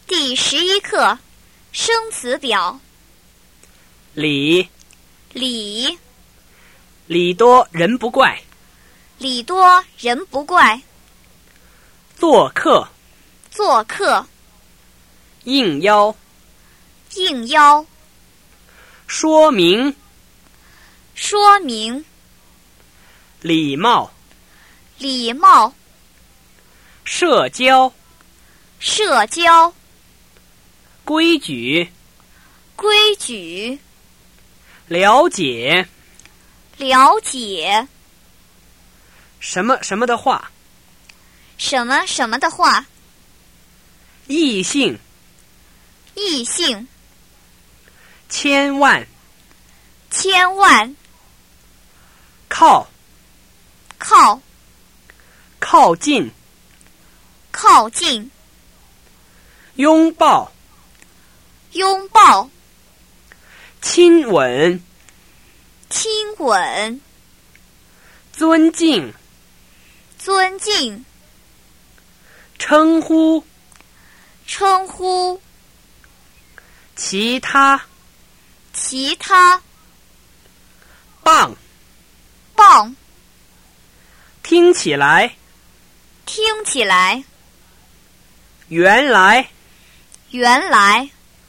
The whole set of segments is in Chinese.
第11课生词表。 礼， 礼， 礼多人不怪。 礼多人不怪。 做客， 做客。 应邀， 应邀。 说明， 说明。 礼貌， 礼貌。 社交， 社交。 规矩， 规矩。 了解， 了解。 什么什么的话。 什么什么的话。 异性， 异性。 千万， 千万。 靠， 靠， 靠近， 靠近。 拥抱， 拥抱。 亲吻， 亲吻。 尊敬， 尊敬。 称呼， 称呼。 其他， 其他。 棒， 棒。 听起来， 听起来。 原来， 原来。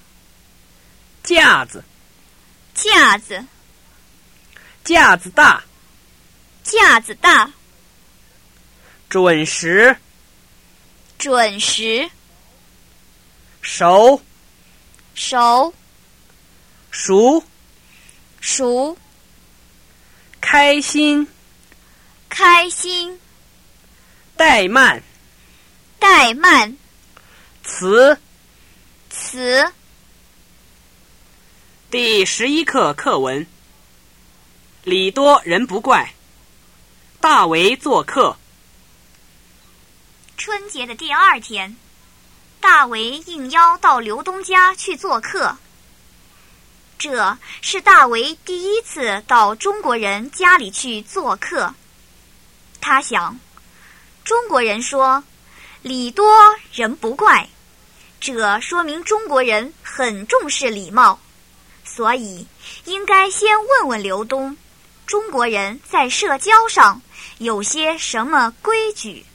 架子， 架子。 架子大， 架子大。 准时， 准时。 熟， 熟。 熟， 熟。 开心， 开心。 怠慢， 怠慢。 词。 词。 第11课课文。礼多人不怪。大为做客。 春节的第2天，大为应邀到刘东家去做客。这是大为第一次到中国人家里去做客。他想，中国人说礼多人不怪，这说明中国人很重视礼貌，所以应该先问问刘东，中国人在社交上有些什么规矩。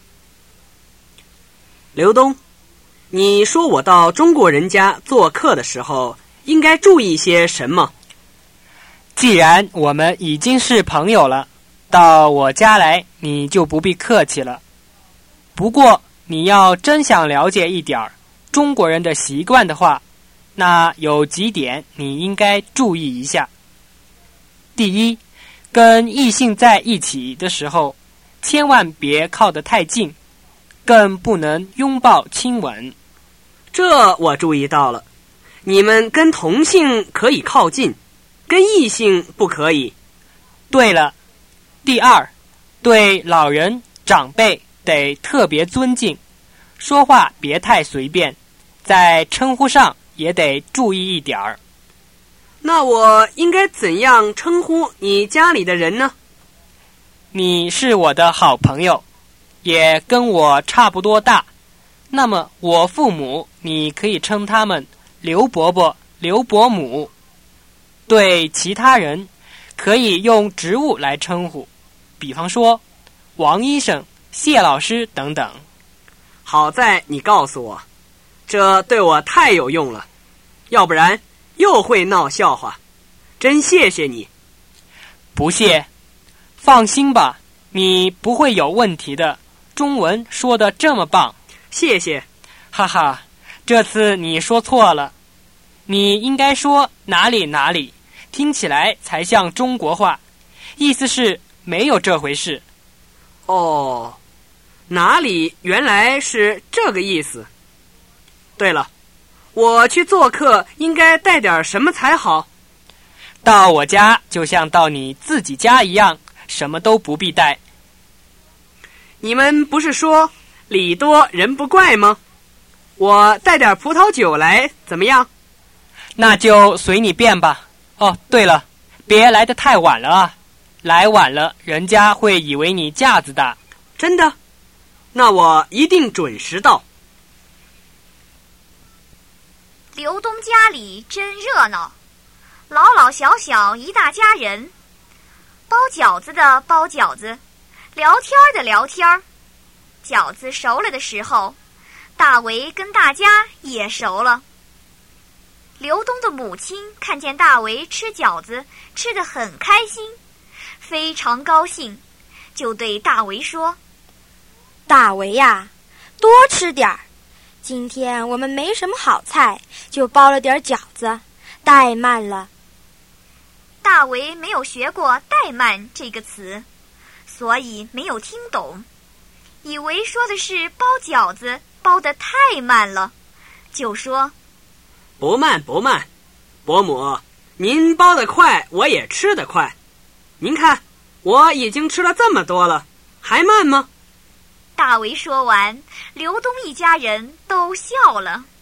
刘东，你说我到中国人家做客的时候应该注意些什么？ 既然我们已经是朋友了，到我家来你就不必客气了。不过你要真想了解一点中国人的习惯的话，那有几点你应该注意一下。第一，跟异性在一起的时候，千万别靠得太近，更不能拥抱亲吻。 这我注意到了，你们跟同性可以靠近，跟异性不可以。 对了，第二，对老人长辈得特别尊敬，说话别太随便，在称呼上也得注意一点儿。 那我应该怎样称呼你家里的人呢？ 你是我的好朋友，也跟我差不多大，那么我父母你可以称他们刘伯伯、刘伯母。对其他人可以用职务来称呼，比方说王医生、谢老师等等。 好在你告诉我，这对我太有用了，要不然又会闹笑话。真谢谢你。 不谢，放心吧，你不会有问题的，中文说得这么棒。 谢谢。 哈哈，这次你说错了，你应该说哪里哪里，听起来才像中国话，意思是没有这回事。 哦，哪里原来是这个意思。对了，我去做客应该带点什么才好？ 到我家就像到你自己家一样，什么都不必带。 你们不是说礼多人不怪吗？我带点葡萄酒来怎么样？ 那就随你便吧。哦，对了，别来得太晚了啊，来晚了人家会以为你架子大。 真的？那我一定准时到。 刘东家里真热闹，老老小小一大家人，包饺子的包饺子，聊天的聊天。饺子熟了的时候，大为跟大家也熟了。刘东的母亲看见大为吃饺子吃得很开心，非常高兴，就对大为说： 大为呀，多吃点儿。今天我们没什么好菜，就包了点饺子，怠慢了。 大为没有学过怠慢这个词，所以没有听懂，以为说的是包饺子包得太慢了，就说： 不慢不慢，伯母，您包得快，我也吃得快。您看，我已经吃了这么多了，还慢吗？ 大为说完，刘东一家人都笑了。